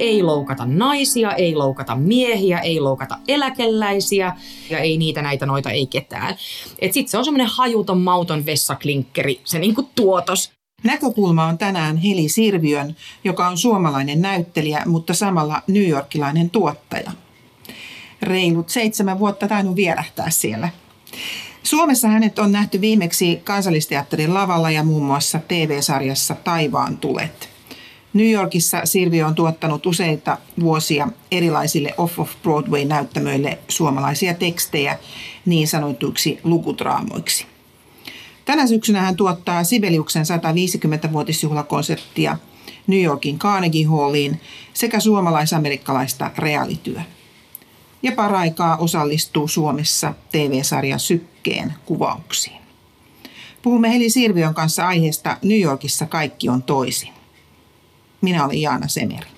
Ei loukata naisia, ei loukata miehiä, ei loukata eläkeläisiä ja ei niitä, näitä, noita, ei ketään. Et sit se on semmoinen hajuton, mauton vessaklinkkeri, se niinku tuotos. Näkökulma on tänään Heli Sirviön, joka on suomalainen näyttelijä, mutta samalla newyorkilainen tuottaja. Reilut 7 vuotta tainnut vierähtää siellä. Suomessa hänet on nähty viimeksi Kansallisteatterin lavalla ja muun muassa TV-sarjassa Taivaan tulet. New Yorkissa Sirviö on tuottanut useita vuosia erilaisille off-Broadway-näyttämöille suomalaisia tekstejä niin sanotuiksi lukudraamoiksi. Tänä syksynä hän tuottaa Sibeliuksen 150-vuotisjuhlakonserttia New Yorkin Carnegie Halliin sekä suomalais-amerikkalaista realityä. Ja paraikaa osallistuu Suomessa TV-sarja Sykkeen kuvauksiin. Puhumme Heli Sirviön kanssa aiheesta New Yorkissa kaikki on toisin. Minä olen Jaana Semeri.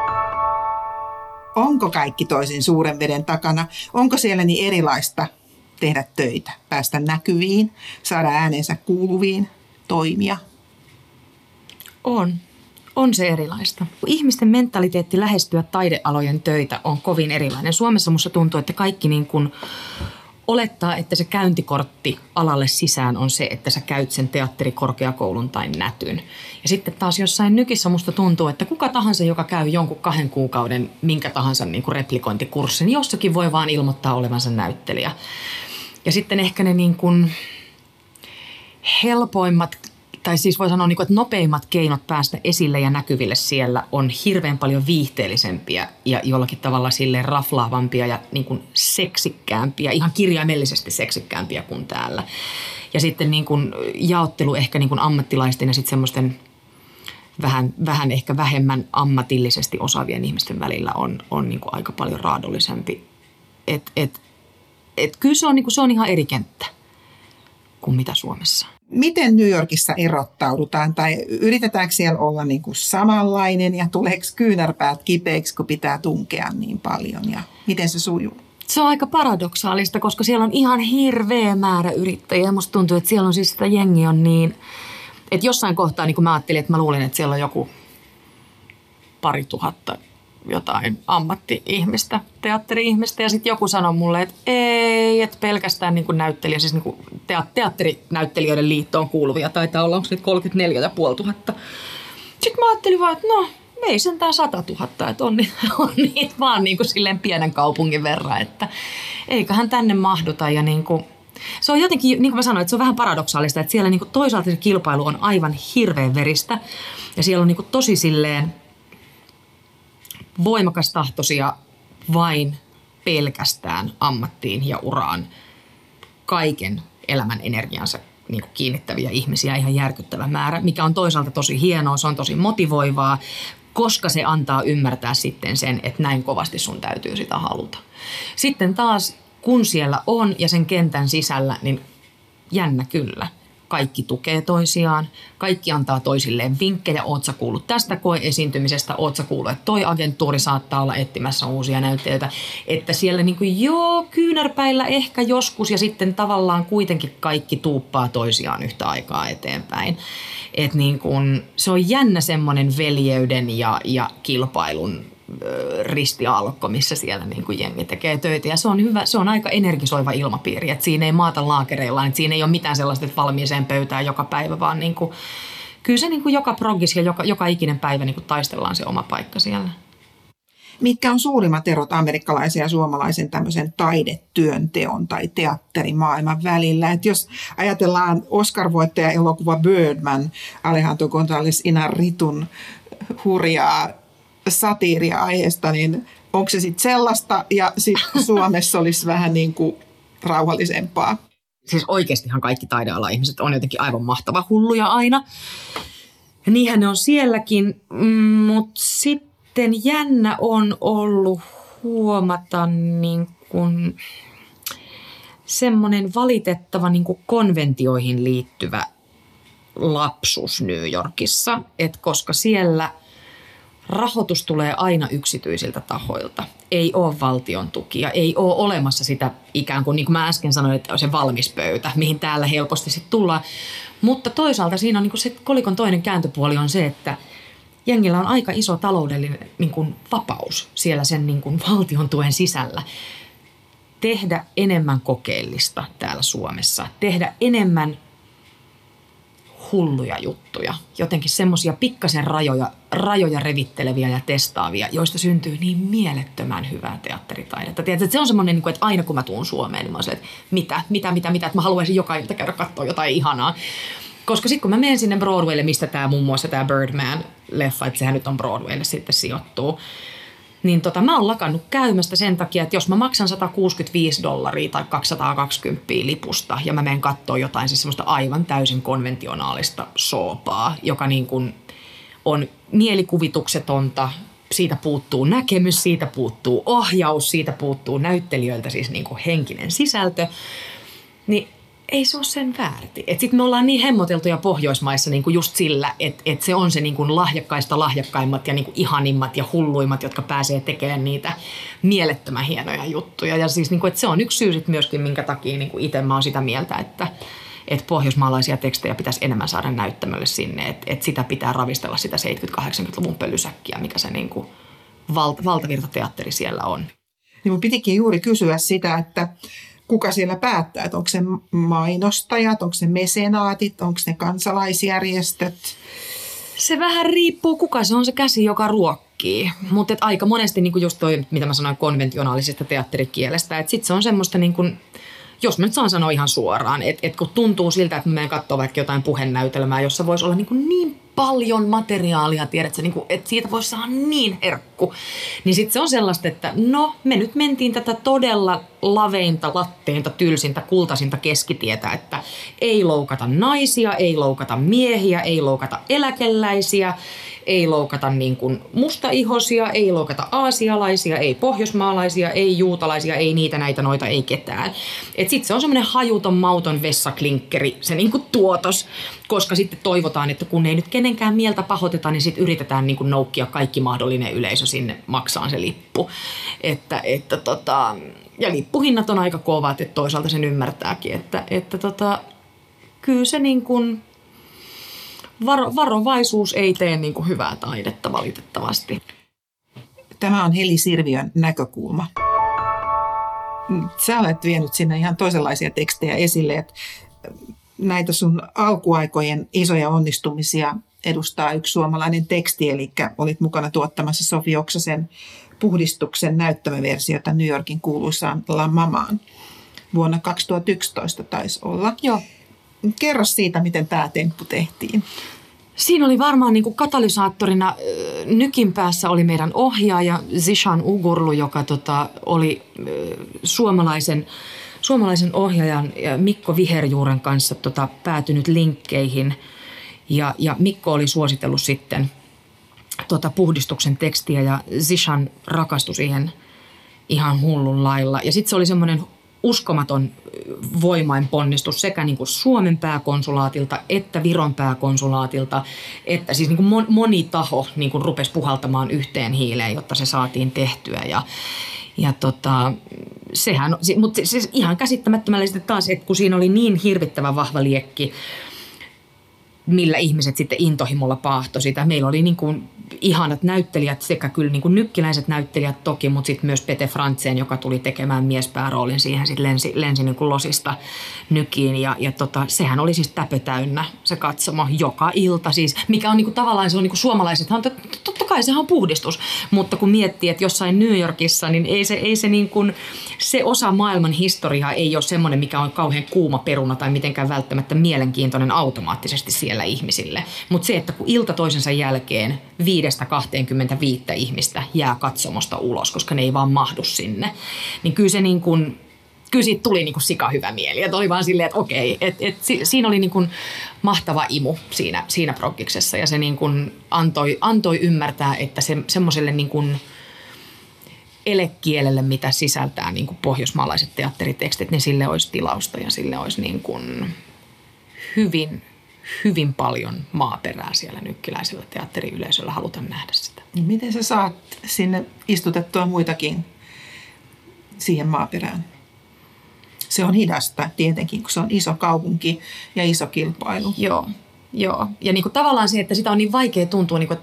Onko kaikki toisin suuren veden takana? Onko siellä niin erilaista tehdä töitä, päästä näkyviin, saada äänensä kuuluviin, toimia? On se erilaista. Ihmisten mentaliteetti lähestyä taidealojen töitä on kovin erilainen. Suomessa musta tuntuu, että kaikki niin kuin olettaa, että se käyntikortti alalle sisään on se, että sä käyt sen teatterikorkeakoulun tai nätyn. Ja sitten taas jossain nykissä musta tuntuu, että kuka tahansa, joka käy jonkun 2 kuukauden minkä tahansa niin kuin replikointikurssin, jossakin voi vaan ilmoittaa olevansa näyttelijä. Ja sitten ehkä ne niin kuin helpoimmat, tai siis voi sanoa, että nopeimmat keinot päästä esille ja näkyville siellä on hirveän paljon viihteellisempiä ja jollakin tavalla silleen raflaavampia ja niin kuin seksikkäämpiä, ihan kirjaimellisesti seksikkäämpiä kuin täällä. Ja sitten niin kuin jaottelu ehkä niin kuin ammattilaisten ja sitten semmoisten vähän ehkä vähemmän ammatillisesti osaavien ihmisten välillä on niin kuin aika paljon raadollisempi. Kyllä se on ihan eri kenttä kuin mitä Suomessa. Miten New Yorkissa erottaudutaan tai yritetäänkö siellä olla niin kuin samanlainen ja tuleeko kyynärpäät kipeäksi, kun pitää tunkea niin paljon ja miten se sujuu? Se on aika paradoksaalista, koska siellä on ihan hirveä määrä yrittäjiä. Musta tuntuu, että siellä on siis sitä jengi on niin, että jossain kohtaa niin kuin mä ajattelin, että mä luulin, että siellä on joku 2000 jotain ammatti-ihmistä, teatteri-ihmistä ja sitten joku sanoi mulle, että ei, että pelkästään niin kuin näyttelijä, siis niin kuin teatterinäyttelijöiden liittoon kuuluvia taitaa olla, onko nyt 34 500. Sitten mä ajattelin vaan, että no, ei sentään 100 000, että on niitä vaan niin kuin silleen pienen kaupungin verran, että eiköhän tänne mahduta ja niin kuin se on jotenkin, niin kuin mä sanoin, että se on vähän paradoksaalista, että siellä niin kuin toisaalta se kilpailu on aivan hirveän veristä ja siellä on niin kuin tosi silleen voimakas tahtoisia vain pelkästään ammattiin ja uraan kaiken elämän energiansa niin kuin kiinnittäviä ihmisiä ihan järkyttävä määrä, mikä on toisaalta tosi hienoa, se on tosi motivoivaa, koska se antaa ymmärtää sitten sen, että näin kovasti sun täytyy sitä haluta. Sitten taas, kun siellä on ja sen kentän sisällä, niin jännä kyllä. Kaikki tukee toisiaan, kaikki antaa toisilleen vinkkejä, oot sä kuullut tästä koeesiintymisestä, oot sä kuullut, että toi agenttuuri saattaa olla etsimässä uusia näyttelijöitä, että siellä niin kuin kyynärpäillä ehkä joskus ja sitten tavallaan kuitenkin kaikki tuuppaa toisiaan yhtä aikaa eteenpäin. Että niin kuin, se on jännä semmoinen veljeyden ja kilpailun ristialkko, missä siellä niin kuin jengi tekee töitä. Ja se on hyvä, se on aika energisoiva ilmapiiri, että siinä ei maata laakereilla, että siinä ei ole mitään sellaista, että valmiiseen pöytään joka päivä, vaan niin kuin, kyllä se niin kuin joka progis ja joka ikinen päivä niin kuin taistellaan se oma paikka siellä. Mitkä on suurimmat erot amerikkalaisen ja suomalaisen tämmöisen taidetyönteon tai teatterimaailman välillä? Että jos ajatellaan Oscar-voittaja elokuva Birdman, Alejandro González Iñárritun hurjaa satiiria aiheesta, niin onko se sitten sellaista ja sitten Suomessa olisi vähän niin kuin rauhallisempaa? Siis oikeastihan kaikki taideala-ihmiset on jotenkin aivan mahtava hulluja aina. Ja niinhän ne on sielläkin, mutta sitten jännä on ollut huomata niin kuin semmoinen valitettava niin kuin konventioihin liittyvä lapsus New Yorkissa, että koska siellä rahoitus tulee aina yksityisiltä tahoilta. Ei ole valtion tukia, ei ole olemassa sitä ikään kuin mä äsken sanoin, että on se valmis pöytä, mihin täällä helposti sitten tullaan. Mutta toisaalta siinä on niin kuin se kolikon toinen kääntöpuoli on se, että jengillä on aika iso taloudellinen niin kuin vapaus siellä sen niin kuin valtion tuen sisällä. Tehdä enemmän kokeellista täällä Suomessa, tehdä enemmän hulluja juttuja, jotenkin semmoisia pikkasen rajoja revitteleviä ja testaavia, joista syntyy niin mielettömän hyvää teatteritaidetta. Tiedätkö, että se on semmoinen, että aina kun mä tuun Suomeen, niin mä oon silleen, että mitä, että mä haluaisin joka ilta käydä katsoa jotain ihanaa. Koska sitten kun mä menen sinne Broadwaylle, mistä tämä muun muassa tämä Birdman-leffa, että sehän nyt on Broadwaylle sitten sijoittuu, niin mä oon lakannut käymästä sen takia, että jos mä maksan $165 tai 220 lipusta ja mä menen katsoa jotain siis semmoista aivan täysin konventionaalista soopaa, joka niin kuin on mielikuvituksetonta, siitä puuttuu näkemys, siitä puuttuu ohjaus, siitä puuttuu näyttelijöiltä siis niin kuin henkinen sisältö, niin ei se ole sen väärti. Sitten me ollaan niin hemmoteltuja Pohjoismaissa niin kuin just sillä, että se on se niin kuin lahjakkaimmat ja niin kuin ihanimmat ja hulluimmat, jotka pääsee tekemään niitä mielettömän hienoja juttuja. Ja siis niin kuin, että se on yksi syy sit myöskin, minkä takia niin kuin itse mä oon sitä mieltä, että pohjoismaalaisia tekstejä pitäisi enemmän saada näyttämölle sinne. Että sitä pitää ravistella sitä 70-80-luvun pölysäkkiä, mikä se niin kuin valtavirtateatteri siellä on. Niin mun pitikin juuri kysyä sitä, että kuka siellä päättää, että onko se mainostajat, onko se mesenaatit, onko ne kansalaisjärjestöt? Se vähän riippuu, kuka se on se käsi, joka ruokkii. Mutta aika monesti, niin just toi, mitä mä sanoin konventionaalisesta teatterikielestä, että sitten se on semmoista, niin kun, jos mä nyt saan sanoa ihan suoraan, että kun tuntuu siltä, että mä menen katsoa vaikka jotain puhenäytelmää, jossa voisi olla niin paljon materiaalia, tiedätkö, että siitä voisi saada niin herkku. Niin sitten se on sellaista, että no, me nyt mentiin tätä todella laveinta, latteinta, tylsintä, kultaisinta keskitietä, että ei loukata naisia, ei loukata miehiä, ei loukata eläkeläisiä, ei loukata niin kuin mustaihoisia, ei loukata aasialaisia, ei pohjoismaalaisia, ei juutalaisia, ei niitä, näitä, noita, ei ketään. Että sitten se on semmoinen hajuton, mauton vessaklinkkeri, se niin kuin tuotos, koska sitten toivotaan, että kun ei nyt kenenkään mieltä pahoiteta, niin sitten yritetään niin kuin noukkia kaikki mahdollinen yleisö sinne maksaan se lippu. Ja lippuhinnat on aika kovat, että toisaalta sen ymmärtääkin, että kyllä se niin kuin varovaisuus ei tee niin kuin hyvää taidetta valitettavasti. Tämä on Heli Sirviön näkökulma. Sä olet vienyt sinne ihan toisenlaisia tekstejä esille, että näitä sun alkuaikojen isoja onnistumisia edustaa yksi suomalainen teksti, eli olit mukana tuottamassa Sofi Oksasen Puhdistuksen näyttämöversiota New Yorkin kuuluisaan La Mamaan. Vuonna 2011 taisi olla. Joo. Kerro siitä, miten tämä temppu tehtiin. Siinä oli varmaan niin kuin katalysaattorina Nykin päässä oli meidän ohjaaja Zishan Ugurlu, joka oli suomalaisen ohjaajan Mikko Viherjuuren kanssa päätynyt linkkeihin. Ja Mikko oli suositellut sitten Puhdistuksen tekstiä ja Zishan rakastui siihen ihan hullun lailla. Ja sitten se oli semmoinen uskomaton voimainponnistus sekä niin kuin Suomen pääkonsulaatilta että Viron pääkonsulaatilta, että siis niin kuin moni taho niin kuin rupesi puhaltamaan yhteen hiileen, jotta se saatiin tehtyä. Sehän, mutta siis ihan käsittämättömällä sitten taas, että kun siinä oli niin hirvittävän vahva liekki, millä ihmiset sitten intohimolla paahto sitä. Meillä oli niin kuin ihanat näyttelijät, sekä kyllä niin kuin nykkiläiset näyttelijät toki, mutta sitten myös Pete Frantzen, joka tuli tekemään miespääroolin siihen, sitten lensi niin kuin losista Nykiin. Sehän oli siis täpö täynnä se katsomo joka ilta siis, mikä on niin kuin tavallaan se on niin kuin suomalaisethan, totta kai sehän on puhdistus, mutta kun miettii, että jossain New Yorkissa, niin ei se niin kuin, se osa maailman historiaa ei ole semmoinen, mikä on kauhean kuuma peruna tai mitenkään välttämättä mielenkiintoinen automaattisesti siellä ihmisille. Mutta se, että kun ilta toisensa jälkeen 5-25 ihmistä jää katsomosta ulos, koska ne ei vaan mahdu sinne, niin kyllä se niin kuin, kyllä siitä tuli niin kuin sika hyvä mieli. Että oli vaan silleen, että okei, siinä oli niin kuin mahtava imu siinä proggiksessa ja se niin kuin antoi ymmärtää, että semmoiselle niin kuin elekielelle, mitä sisältää niin kuin pohjoismaalaiset teatteritekstit, niin sille olisi tilausta ja sille olisi niin kuin hyvin paljon maaperää siellä nykkiläisellä teatteriyleisöllä, halutaan nähdä sitä. Miten sä saat sinne istutettua muitakin siihen maaperään? Se on hidasta tietenkin, kun se on iso kaupunki ja iso kilpailu. Joo. Ja niin kuin tavallaan se, että sitä on niin vaikea tuntua, niin kuin,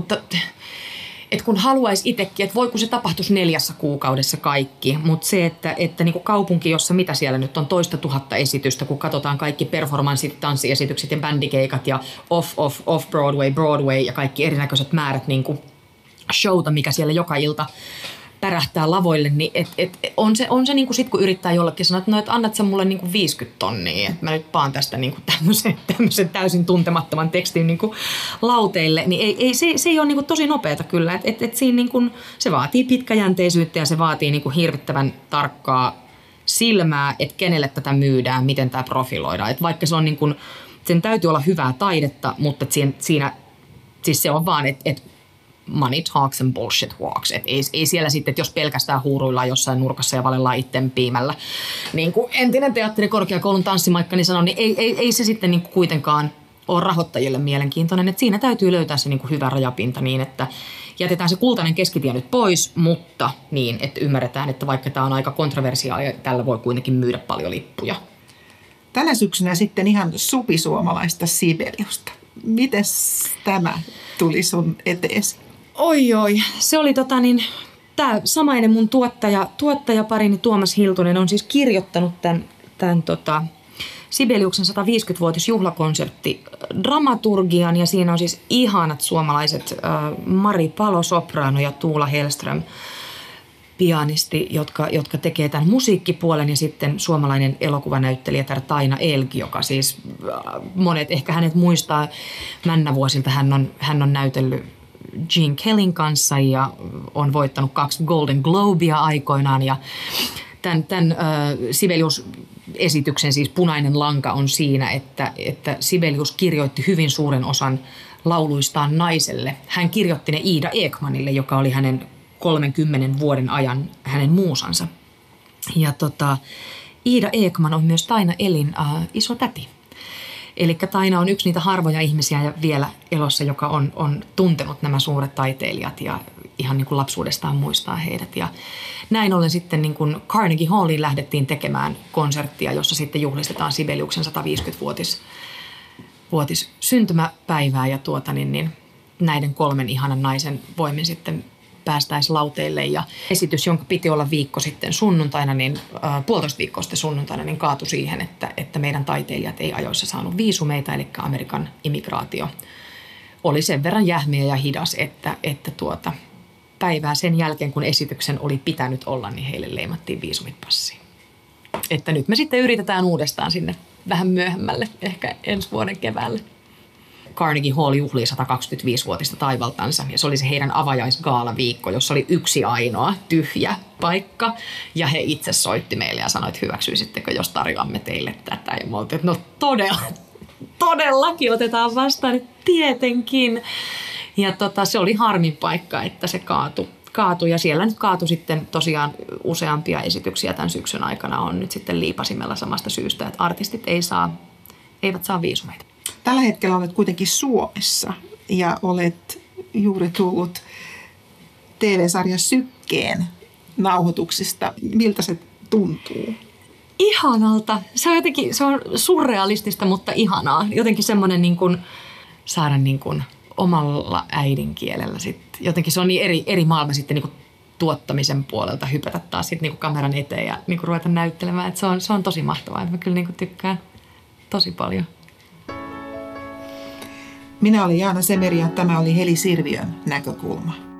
että kun haluaisi itsekin, että voi kun se tapahtuisi 4 kuukaudessa kaikki, mutta se, että niin kuin kaupunki, jossa mitä siellä nyt on 2 000 esitystä, kun katsotaan kaikki performanssit, tanssiesitykset ja bändikeikat ja off-Broadway ja kaikki erinäköiset määrät niin kuin showta, mikä siellä joka ilta pärähtää lavoille, niin on se niin kuin sit, kun yrittää jollekin sanoa, että no, et annat sä mulle niin kuin 50 tonnia, että mä nyt paan tästä niin kuin tämmöisen täysin tuntemattoman tekstin niin kuin lauteille, niin se ei ole niin kuin tosi nopeata kyllä, että siinä niin kuin, se vaatii pitkäjänteisyyttä ja se vaatii niin kuin hirvittävän tarkkaa silmää, että kenelle tätä myydään, miten tämä profiloidaan, että vaikka se on niin kuin, sen täytyy olla hyvää taidetta, mutta siinä siis se on vaan, että money talks and bullshit walks. Et ei siellä sitten, että jos pelkästään huuruillaan jossain nurkassa ja valellaan itten piimällä. Niin kuin entinen teatterikorkeakoulun tanssimaikka niin sanoi, niin ei se sitten niin kuin kuitenkaan ole rahoittajille mielenkiintoinen. Et siinä täytyy löytää se niin kuin hyvä rajapinta niin, että jätetään se kultainen keskitie nyt pois, mutta niin, että ymmärretään, että vaikka tämä on aika kontroversiaalia, tällä voi kuitenkin myydä paljon lippuja. Tänä syksynä sitten ihan supisuomalaista Sibeliusta. Mites tämä tuli sun eteesi? Oi, se oli tämä samainen mun tuottajaparini Tuomas Hiltunen on siis kirjoittanut tämän Sibeliuksen 150-vuotisjuhlakonsertti dramaturgian ja siinä on siis ihanat suomalaiset Mari Palo sopraano ja Tuula Hellström pianisti, jotka tekee tämän musiikkipuolen ja sitten suomalainen elokuvanäyttelijä Taina Elki, joka siis monet ehkä hänet muistaa männävuosilta. Hän on näytellyt Gene Kellyn kanssa ja on voittanut 2 Golden Globea aikoinaan ja tämän Sibelius-esityksen siis punainen lanka on siinä, että Sibelius kirjoitti hyvin suuren osan lauluistaan naiselle. Hän kirjoitti ne Ida Ekmanille, joka oli hänen 30 vuoden ajan hänen muusansa. Ja Ida Ekman on myös Taina Elin iso täti. Eli Taina on yksi niitä harvoja ihmisiä ja vielä elossa, joka on tuntenut nämä suuret taiteilijat ja ihan niin kuin lapsuudestaan muistaa heidät. Ja näin ollen sitten niin kuin Carnegie Halliin lähdettiin tekemään konserttia, jossa sitten juhlistetaan Sibeliuksen 150-vuotis syntymäpäivää ja näiden 3 ihanan naisen voimin sitten päästäisiin lauteille. Ja esitys, jonka piti olla viikko sitten sunnuntaina, niin 1,5 viikkoa sitten sunnuntaina, niin kaatui siihen, että meidän taiteilijat ei ajoissa saanut viisumeita, eli Amerikan immigraatio oli sen verran jähmeä ja hidas, että päivää sen jälkeen, kun esityksen oli pitänyt olla, niin heille leimattiin viisumit passiin. Että nyt me sitten yritetään uudestaan sinne vähän myöhemmälle, ehkä ensi vuoden keväälle. Carnegie Hall juhlii 125-vuotista taivaltansa ja se oli se heidän avajaisgaalaviikko, jossa oli yksi ainoa tyhjä paikka ja he itse soitti meille ja sanoi, että hyväksyisittekö, jos tarjoamme teille tätä ja me oltiin, että no todellakin otetaan vastaan, että tietenkin. Ja se oli harmin paikka, että se kaatui ja siellä nyt kaatui sitten tosiaan useampia esityksiä tämän syksyn aikana on nyt sitten liipasimella samasta syystä, että artistit eivät saa viisumeita. Tällä hetkellä olet kuitenkin Suomessa ja olet juuri tullut TV-sarja Sykkeen nauhoituksista. Miltä se tuntuu? Ihanalta. Se on surrealistista, mutta ihanaa. Jotenkin semmoinen niin kuin saada niin kuin omalla äidinkielellä sitten. Jotenkin se on niin eri maailma sitten niin kuin tuottamisen puolelta hypätä taas sitten niin kuin kameran eteen ja niin kuin ruveta näyttelemään. Että se on tosi mahtavaa. Mä kyllä niin kuin tykkään tosi paljon. Minä olin Jaana Semeri ja tämä oli Heli Sirviön näkökulma.